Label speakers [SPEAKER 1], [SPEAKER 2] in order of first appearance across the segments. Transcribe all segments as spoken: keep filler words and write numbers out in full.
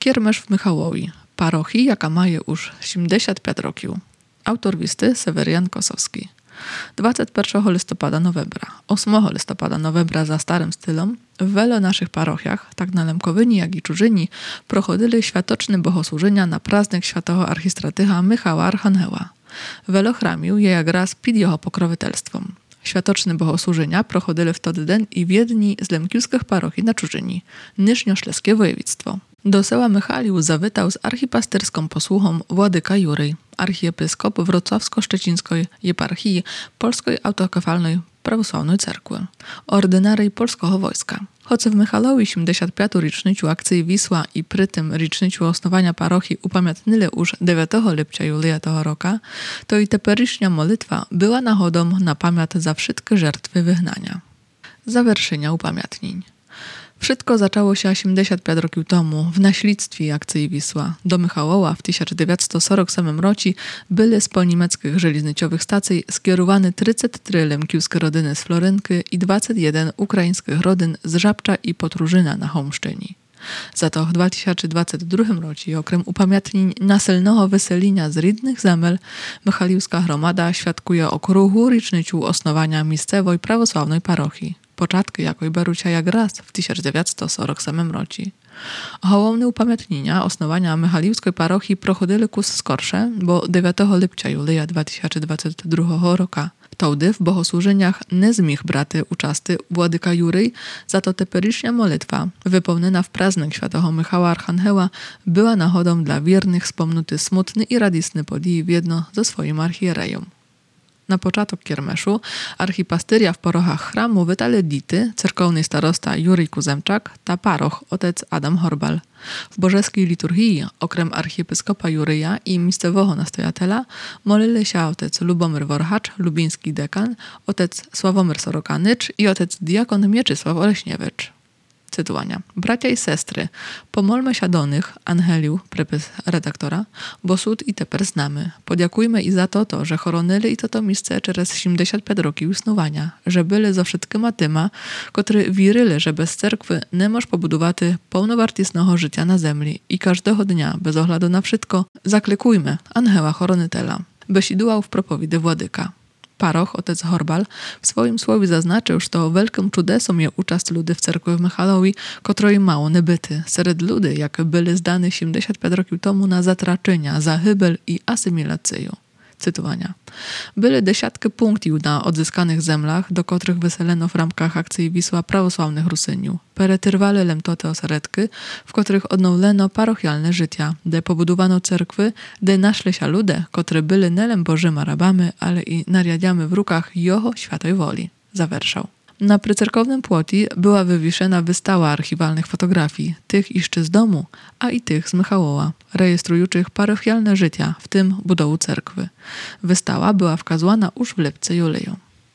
[SPEAKER 1] Kiermesz w Michałowi, parochii, jaka maje już siedemdziesiąt pięć rokів. Autor listy Sewerian Kosowski. dwudziestego pierwszego listopada Nowembra, ósmego listopada Nowembra za starym stylem, w wielu naszych parochiach, tak na Lemkowyni, jak i Czużyni, prochodzili światoczne bogosłużenia na praznik świętego archistratycha Michała Archangeła. Wielu chramił je jak raz pod jego pokrovitelstwem. Światoczne bogosłużenia prochodzili w ten dzień i w jednej z lemkiewskich parochii na Czużyni, Niżniośleskie województwo. Do seła Michaliu zawitał z archipasterską posłuchą Władyka Juryj, archiepiskop Wrocławsko-Szczecińskiej Jeparchii Polskiej Autokefalnej Prawosławnej Cerkwy, ordynarii polskiego wojska. Choć w Michalowi siedemdziesiąt piątą rocznicę akcji Wisła i przy tym rocznicę osnowania parochii upamiętnili już dziewiątego lipca Julia tego roku, to i teperyśnia modlitwa była nachodą na pamiąt za wszystkie żertwy wygnania. Zawerszenia upamiętnień. Wszystko zaczęło się siedemdziesiąt pięć rokів temu w naśledztwie akcji Wisła. Do Michałowa w tysiąc dziewięćset czterdziestym ósmym roku były z polniemieckich żelazniciowych stacji skierowane trzydzieści trzy lemkiewskie rodziny z Florynki i dwadzieścia jeden ukraińskich rodzin z Żabcza i Potrurzyna na Homszczyni. Za to w dwa tysiące dwudziestym drugim roku, okrem upamiętnień nasilnego wyselienia z rідnych zemel, Michaliwska gromada świadkuje okrugu rocznicę osnowania miejscowej prawosławnej parochii. Początki jakoj beru się jak raz w tysiąc dziewięćset czterdziestym ósmym roku. Hołowne upamiętnienia osnowania Michaliwskiej parochii prochodzili kus skorsze, bo dziewiątego lipca Julia dwa tysiące dwudziestego drugiego roku. Wtedy w bogosłużeniach nie zmich braty uczasty Władyka Juryj, za to teperyśnia modlitwa, wypełniona w praznik świętego Michała Archangeła, była nachodą dla wiernych wspomnuty smutny i radisny podij w jedno ze swoim archierejem. Na początek kiermeszu archipastyria w porochach chramu witali dity, cerkowny starosta Juryj Kuzemczak, ta paroch otec Adam Horbal. W bożeskiej liturgii, okrem archiepiskopa Juryja i miejscowego nastojatela, molili się otec Lubomyr Worhacz, lubiński dekan, otec Sławomir Sorokanycz i otec diakon Mieczysław Oleśniewicz. Cytowania. Bracia i sestry, pomolmy się do nich, Angeliu, przepis redaktora, bo sud i teper znamy. Podziękujmy i za to, to że choronili i to to miejsce przez siedemdziesiąt pięć roków istnowania, że byli ze wszystkima tyma, którzy wierzyli, że bez cerkwy nie moż pobudować pełnowartownego życia na ziemi i każdego dnia, bez oglądu na wszystko, zaklikujmy Angela Choronytela. Besiduał w propowiedzi Władyka. Paroch, otec Horbal, w swoim słowie zaznaczył, że to wielkim czudesem je uczast ludy w cerkwi w Michalowi, której mało nebyty. Sered ludy, jak byli zdane siedemdziesiąt pięć roków temu na zatraczenia, zahybel i asymilację. Cytowania. Były dziesiątki punktów na odzyskanych zemlach, do których wyseleno w ramach akcji Wisła prawosławnych Rusyniów. Peretyrwali lemtote oseredki, w których odnowleno parochialne życia, gdzie pobudowano cerkwy, gdzie naszli się ludzie, którzy byli nie lem Bożyma rabami, ale i nariadiami w rukach Jeho świętej woli. Zawerszał. Na przycerkownym płocie była wywieszona wystawa archiwalnych fotografii, tych jeszcze z domu, a i tych z Michałowa, rejestrujących parochialne życia, w tym budowę cerkwy. Wystawa była wskazywana już w lipcu Juleju.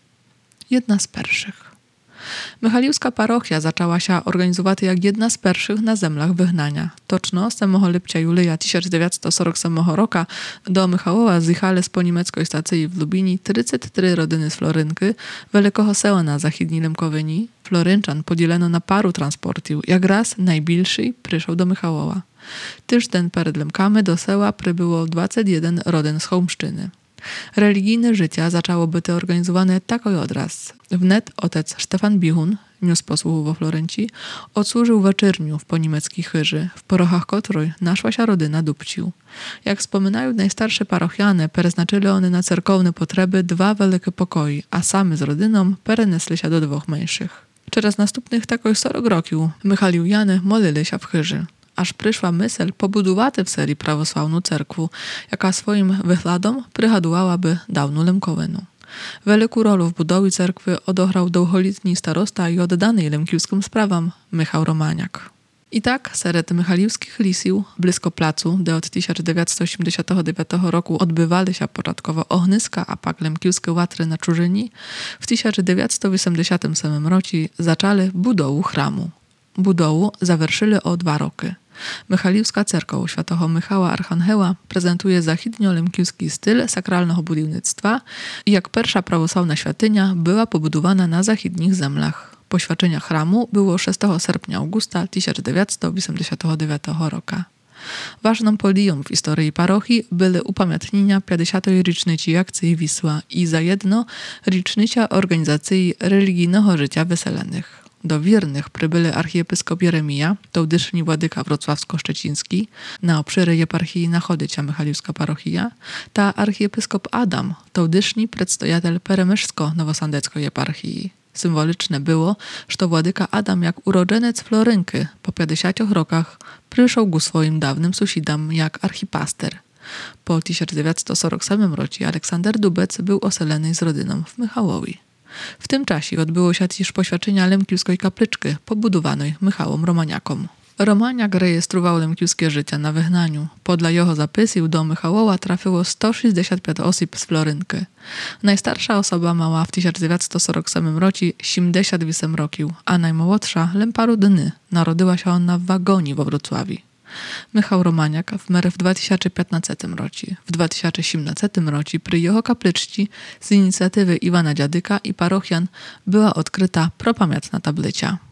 [SPEAKER 1] Jedna z pierwszych. Michaliwska parochia zaczęła się organizować jak jedna z pierwszych na zemlach wygnania. Toczno ósmego lipca Julia tysiąc dziewięćset czterdziestego ósmego roku do Michałowa zjechali z poniemieckiej stacji w Lubini trzydzieści trzy rodziny z Florynki, wielkiego sela na zachodniej Lemkowyni. Florynczan podzielono na paru transportów, jak raz najbliższy przyszedł do Michałowa. Tydzień przed Lemkami do sela przybyło dwadzieścia jeden rodzin z Homszczyny. Religijne życie zaczęło być organizowane tak od raz. Wnet otec Stefan Bichun, niósł posłuchu we Florencji, odsłużył wieczerniu w poniemieckiej chyży, w porochach której naszła się rodyna Dubciu. Jak wspominają najstarsze parochiane, przeznaczyli one na cerkowne potrzeby dwa wielkie pokoje, a sami z rodyną przenieśli się do dwóch mniejszych. Przez następnych takoś czterdzieści roków Michaliujany molili się w chyży. Aż przyszła myśl pobudować w serii prawosławną cerkwu, jaka swoim wychladom przygadowałaby dawną Lemkowynę. Wielką rolę w budowie cerkwy odegrał długoletni starosta i oddany lemkiewskim sprawom Michał Romaniak. I tak, sered michaliwskich lisił, blisko placu, gdzie od tysiąc dziewięćset osiemdziesiątego dziewiątego roku odbywali się początkowo ogniska, a pak lemkiewskie łatry na Czużyni, w tysiąc dziewięćset osiemdziesiątym ósmym roku zaczęli budowę chramu. Budowę zawerszyli o dwa roky. Michaliwska cerkow świętego Michała Archangeła prezentuje zachidnio-lemkiewski styl sakralnego budownictwa i jak pierwsza prawosławna świątynia była pobudowana na zachidnich zemlach. Poświadczenie chramu było szóstego sierpnia Augusta tysiąc dziewięćset osiemdziesiątego dziewiątego roku. Ważną poliją w historii parochii były upamiętnienia pięćdziesiątej rocznicy akcji Wisła i zajedno rocznica organizacji religijnego życia wyselenych. Do wiernych przybyli archiepiskop Jeremija, tołdyszni władyka wrocławsko-szczeciński, na obszary eparchii Nachodycia Michaliwska parochia, ta archiepiskop Adam, tołdyszni przedstojatel peremyszsko-nowosądeckiej eparchii. Symboliczne było, że władyka Adam jak urodzeniec Florynky po pięćdziesięciu rokach przyszł ku swoim dawnym sąsiadom jak archipaster. Po tysiąc dziewięćset czterdziestym ósmym roku Aleksander Dubec był oseleny z rodziną w Michałowi. W tym czasie odbyło się też poświadczenie Lemkiewskiej kapliczki pobudowanej Michałom Romaniakom. Romaniak rejestrował lemkiewskie życie na wygnaniu. Podle jego zapisów do Michałowa trafiło sto sześćdziesiąt pięć osób z Florynky. Najstarsza osoba mała w tysiąc dziewięćset czterdziestym ósmym roku siedemdziesiąt osiem roków, a najmłodsza lem paru dni. Narodziła się ona w Wagonii we Wrocławiu. Michał Romaniak wmerł w dwa tysiące piętnastym roku. W dwa tysiące siedemnastym roku przy jego kapliczci z inicjatywy Iwana Dziadyka i parochian była odkryta propamiętna tablica.